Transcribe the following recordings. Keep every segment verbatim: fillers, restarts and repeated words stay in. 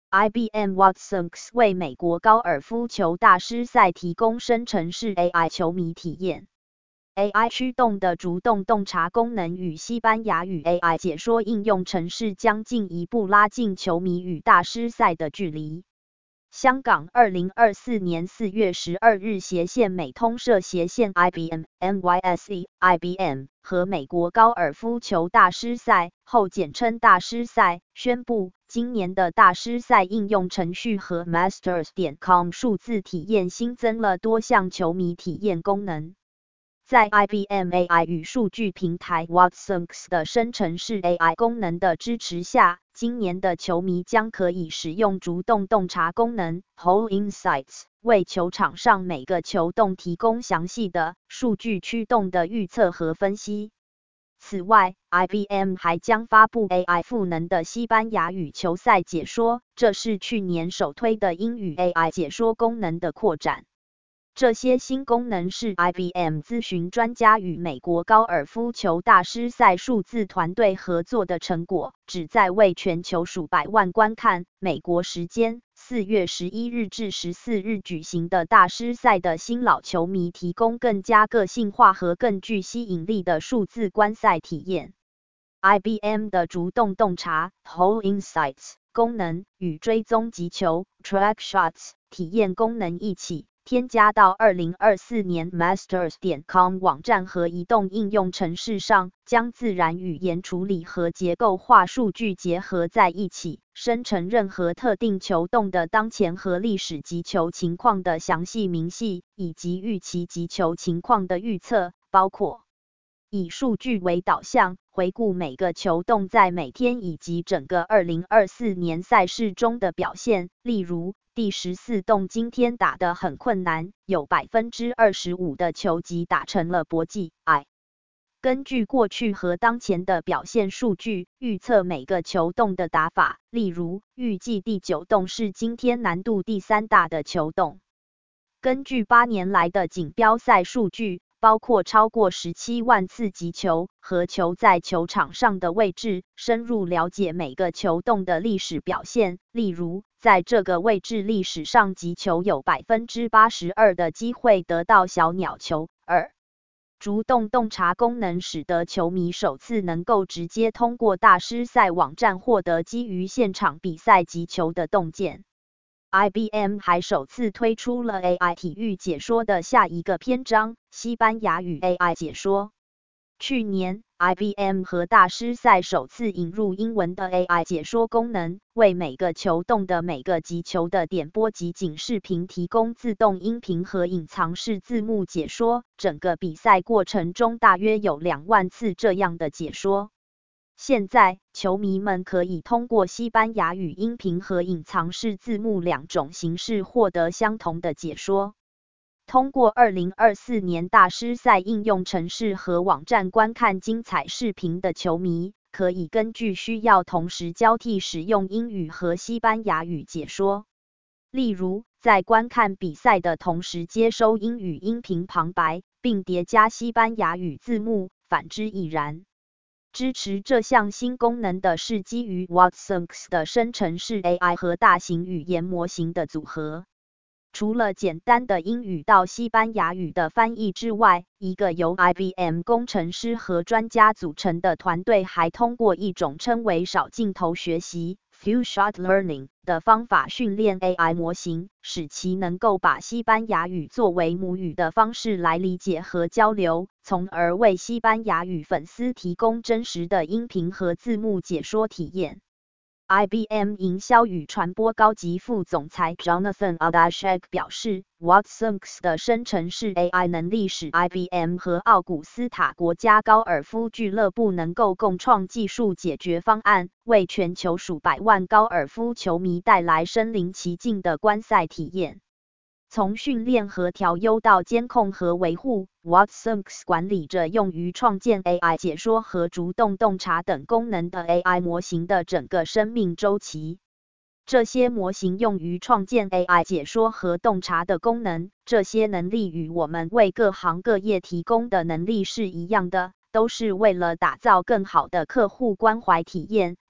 I B M Watsonx 为美国高尔夫球大师赛提供生成式 A I 球迷体验。A I 驱动的逐动洞察功能与西班牙语 A I 解说应用程式将进一步拉近球迷与大师赛的距离。香港二零二四年四月十二日斜线美通社斜线 I B M、N Y S E、I B M 和美国高尔夫球大师赛后简称大师赛宣布，今年的大师赛应用程序和 Masters 点 com 数字体验新增了多项球迷体验功能。在 I B M A I 与数据平台 Watsonx 的生成式 A I 功能的支持下，今年的球迷将可以使用逐动洞察功能 Hole Insights 为球场上每个球洞提供详细的数据驱动的预测和分析。此外 ，I B M 还将发布 A I 赋能的西班牙语球赛解说，这是去年首推的英语 A I 解说功能的扩展。这些新功能是 I B M 咨询专家与美国高尔夫球大师赛数字团队合作的成果，旨在为全球数百万观看美国时间四月十一日至十四日举行的大师赛的新老球迷提供更加个性化和更具吸引力的数字观赛体验。I B M 的逐动洞察 Hole Insights 功能与追踪击球 Track Shots 体验功能一起添加到二零二四年 Masters 点 com 网站和移动应用程式上，将自然语言处理和结构化数据结合在一起，生成任何特定球洞的当前和历史击球情况的详细明细，以及预期击球情况的预测，包括以数据为导向，回顾每个球洞在每天以及整个二零二四年赛事中的表现，例如第十四洞今天打得很困难，有 百分之二十五 的球击打成了搏击 I。根据过去和当前的表现数据，预测每个球洞的打法，例如预计第九洞是今天难度第三大的球洞。根据八年来的锦标赛数据，包括超过十七万次击球和球在球场上的位置，深入了解每个球洞的历史表现，例如在这个位置历史上击球有 百分之八十二 的机会得到小鸟球。二、逐动洞察功能使得球迷首次能够直接通过大师赛网站获得基于现场比赛击球的洞见。I B M 还首次推出了 A I 体育解说的下一个篇章，西班牙语 A I 解说。去年 I B M 和大师赛首次引入英文的 A I 解说功能，为每个球洞的每个击球的点播及警示屏提供自动音频和隐藏式字幕解说。整个比赛过程中大约有两万次这样的解说。现在，球迷们可以通过西班牙语音频和隐藏式字幕两种形式获得相同的解说。通过二零二四年大师赛应用程式和网站观看精彩视频的球迷，可以根据需要同时交替使用英语和西班牙语解说。例如，在观看比赛的同时接收英语音频旁白，并叠加西班牙语字幕，反之亦然。支持这项新功能的是基于 Watsonx 的生成式 A I 和大型语言模型的组合。除了简单的英语到西班牙语的翻译之外，一个由 I B M 工程师和专家组成的团队还通过一种称为少镜头学习 Few Shot Learning 的方法训练 A I 模型，使其能够把西班牙语作为母语的方式来理解和交流，从而为西班牙语粉丝提供真实的音频和字幕解说体验。I B M 营销与传播高级副总裁 Jonathan Adashek 表示 ，Watsonx 的生成式 A I 能力使 I B M 和奥古斯塔国家高尔夫俱乐部能够共创技术解决方案，为全球数百万高尔夫球迷带来身临其境的观赛体验。从训练和调优到监控和维护 ，Watsonx 管理着用于创建 A I 解说和逐动洞察等功能的 A I 模型的整个生命周期。这些模型用于创建 A I 解说和洞察的功能，这些能力与我们为各行各业提供的能力是一样的，都是为了打造更好的客户关怀体验，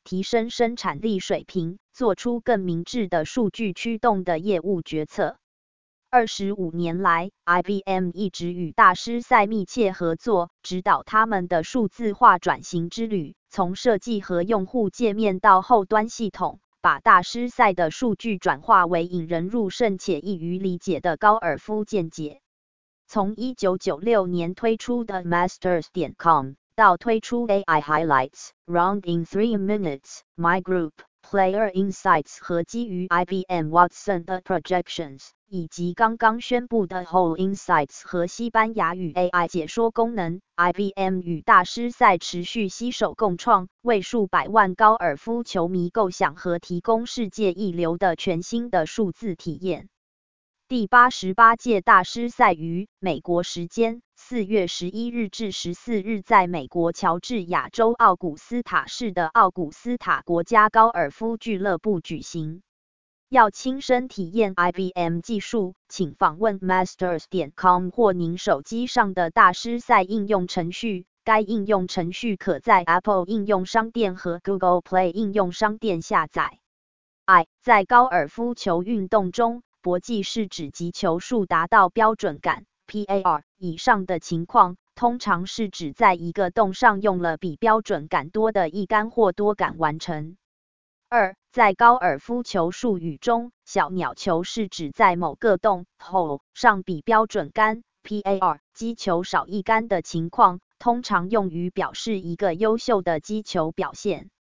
提升生产力水平，做出更明智的数据驱动的业务决策。二十五年来 ，I B M 一直与大师赛密切合作，指导他们的数字化转型之旅，从设计和用户界面到后端系统，把大师赛的数据转化为引人入胜且易于理解的高尔夫见解。从一九九六年推出的 Masters 点 com 到推出 A I Highlights、Round in three minutes、My Group、Player Insights 和基于 I B M Watson 的 Projections， 以及刚刚宣布的 Whole Insights 和西班牙语 A I 解说功能 ，I B M 与大师赛持续携手共创，为数百万高尔夫球迷构想和提供世界一流的全新的数字体验。第八十八届大师赛于美国时间四月十一日至十四日在美国乔治亚州奥古斯塔市的奥古斯塔国家高尔夫俱乐部举行。要亲身体验 I B M 技术，请访问 masters 点 com 或您手机上的大师赛应用程序。该应用程序可在 Apple 应用商店和 Google Play 应用商店下载。I 在高尔夫球运动中，搏击是指击球数达到标准杆 P A R 以上的情况，通常是指在一个洞上用了比标准杆多的一杆或多杆完成。二，在高尔夫球术语中，小鸟球是指在某个洞 hole 上比标准杆 P A R 击球少一杆的情况，通常用于表示一个优秀的击球表现。